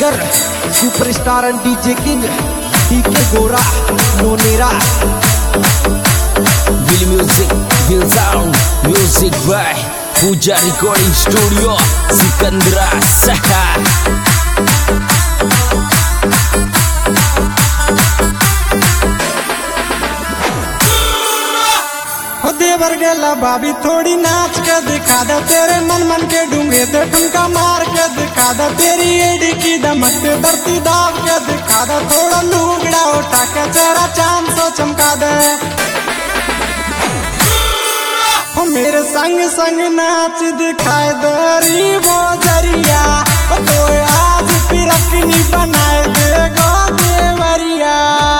Singer superstar and DJ king DK Gora नोनेरा Will Music, Will Sound, Music by Puja Recording Studio, Sikandra Saha. देवर गेला भाभी थोड़ी नाच के दिखा दे, तेरे मन मन के डूंगे ते ठुमका मार के दिखा दे, तेरी एडी की दमक पे धरती दाब के दिखा दे, थोड़ा लुगड़ा उठा के चेहरा चांद सो चमका दे। ओ मेरे संग संग नाच दिखाए दरी वो जरिया, तो आज फिर अपनी बनाए देगा देवरिया।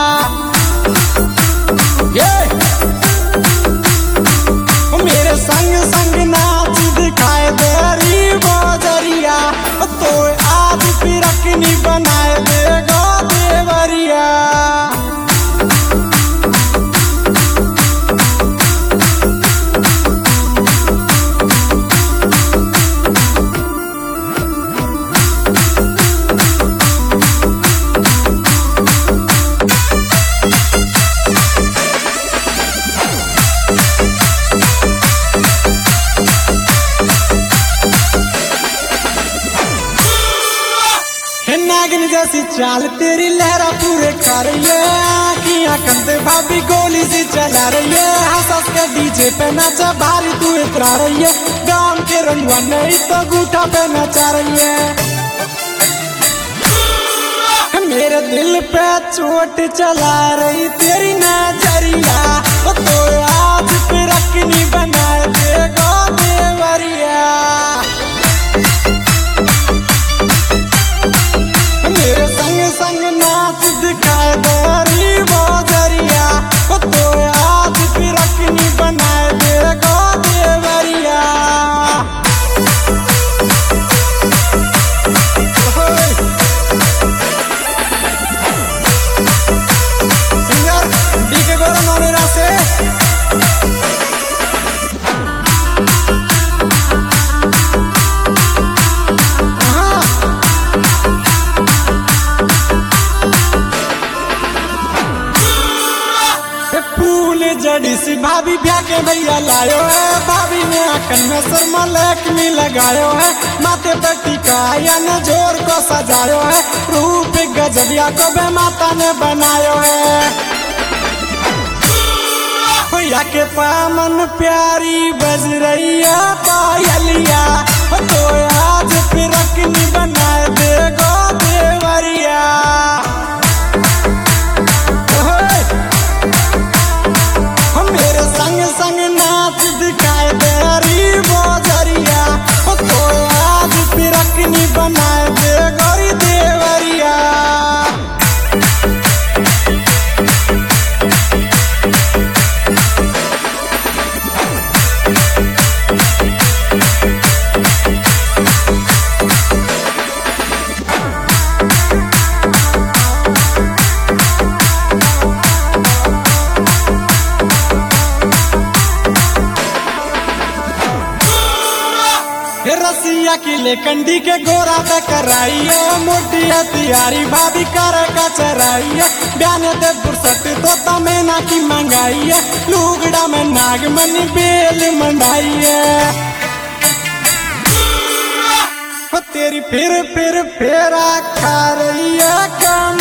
मेरे संग संग नाच दिखाए देरी बजरिया, तो आज फिर अकनी बनाए देगा देवरिया। नागिन जैसी चाल तेरी लहरा पूरे खा रही है, आँखियाँ कंधे भाभी गोली सी चला रही है, हंस के डीजे पे नचा भारी तू इतरा रही है, गाँव के रंगवा नहीं तो गूठा पे नचा रही है। मेरे दिल पे चोट चला रही तेरी नजरिया, तो आज फिर अकनी बनाए देगा देवरिया। मेरे संग संग नाच दिखाए दरी बजरिया, तो आज फिर अकनी बनाए देगा देवरिया। सिंगर डीके गोरा नोनेरा से जड़ी सी भाभी ब्याह के भैया लायो है, भाभी ने आंखन में सुरमा लेकमी लगायो है, माथे पे टीका या न जोर को सजायो है, रूप गजबिया को बे माता ने बनायो है। भैया के पामन प्यारी बज रही है पायलिया, तो आज फिर अकनी बनाए देगा देवरिया। मेरे संग संग नाच दिखाए देरी बजरिया, तो आज फिर अकनी बनाए देगा देवरिया। रसिया किले कंडी के गोरा पे कराइयो, मोटी हथियारी भाभी कर का चराइयो, ब्याने दे फुर्सत तो तमेना की मंगाइए, लुगड़ा में नागमनी बेल मंडाइए। तेरी फिर फेरा खा रही है